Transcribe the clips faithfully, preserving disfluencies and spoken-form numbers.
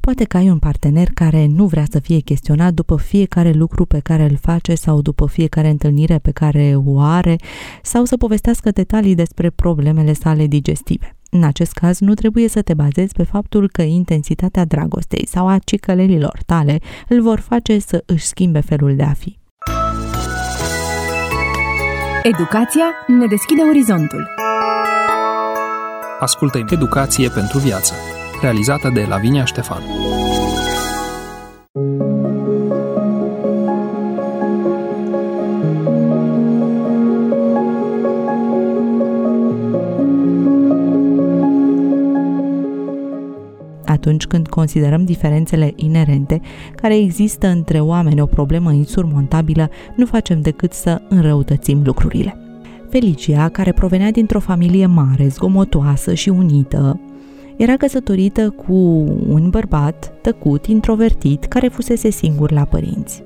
Poate că ai un partener care nu vrea să fie chestionat după fiecare lucru pe care îl face sau după fiecare întâlnire pe care o are, sau să povestească detalii despre problemele sale digestive. În acest caz, nu trebuie să te bazezi pe faptul că intensitatea dragostei sau a cicălelilor tale îl vor face să își schimbe felul de a fi. Educația ne deschide orizontul. Ascultă Educație pentru viață, realizată de Lavinia Ștefan. Atunci când considerăm diferențele inerente care există între oameni o problemă insurmontabilă, nu facem decât să înrăutățim lucrurile. Felicia, care provenea dintr-o familie mare, zgomotoasă și unită, era căsătorită cu un bărbat tăcut, introvertit, care fusese singur la părinți.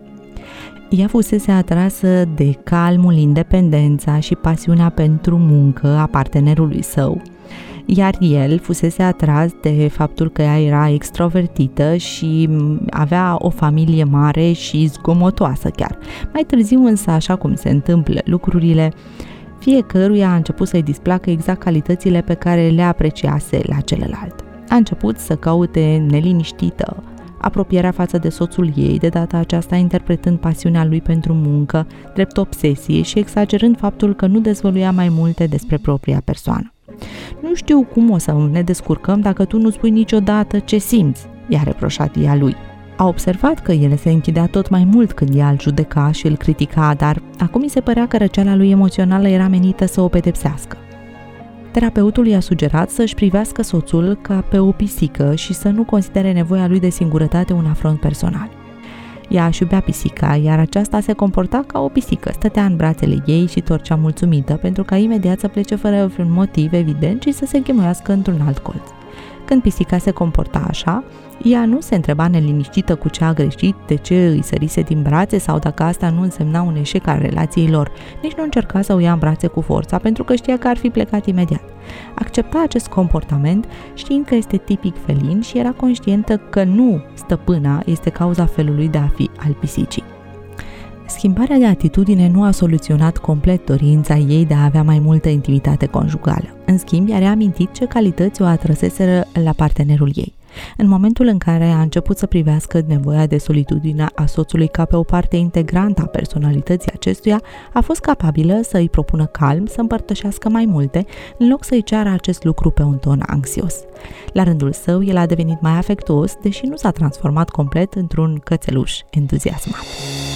Ea fusese atrasă de calmul, independența și pasiunea pentru muncă a partenerului său, iar el fusese atras de faptul că ea era extrovertită și avea o familie mare și zgomotoasă chiar. Mai târziu însă, așa cum se întâmplă lucrurile, fiecăruia a început să-i displacă exact calitățile pe care le apreciase la celălalt. A început să caute neliniștită apropierea față de soțul ei, de data aceasta interpretând pasiunea lui pentru muncă, drept obsesie și exagerând faptul că nu dezvăluia mai multe despre propria persoană. Nu știu cum o să ne descurcăm dacă tu nu spui niciodată ce simți, i-a reproșat ea lui. A observat că el se închidea tot mai mult când ea îl judeca și îl critica, dar acum îi se părea că răceala lui emoțională era menită să o pedepsească. Terapeutul i-a sugerat să își privească soțul ca pe o pisică și să nu considere nevoia lui de singurătate un afront personal. Ea își iubea pisica, iar aceasta se comporta ca o pisică, stătea în brațele ei și torcea mulțumită pentru ca imediat să plece fără vreun motiv evident și să se închemuiască într-un alt colț. Când pisica se comporta așa, ea nu se întreba neliniștită cu ce a greșit, de ce îi sărise din brațe sau dacă asta nu însemna un eșec al relației lor. Nici nu încerca să o ia în brațe cu forța, pentru că știa că ar fi plecat imediat. Accepta acest comportament știind că este tipic felin și era conștientă că nu stăpâna este cauza felului de a fi al pisicii. Schimbarea de atitudine nu a soluționat complet dorința ei de a avea mai multă intimitate conjugală. În schimb, i-a reamintit ce calități o atrăseseră la partenerul ei. În momentul în care a început să privească nevoia de solitudine a soțului ca pe o parte integrantă a personalității acestuia, a fost capabilă să îi propună calm, să împărtășească mai multe, în loc să-i ceară acest lucru pe un ton anxios. La rândul său, el a devenit mai afectuos, deși nu s-a transformat complet într-un cățeluș entuziasmat.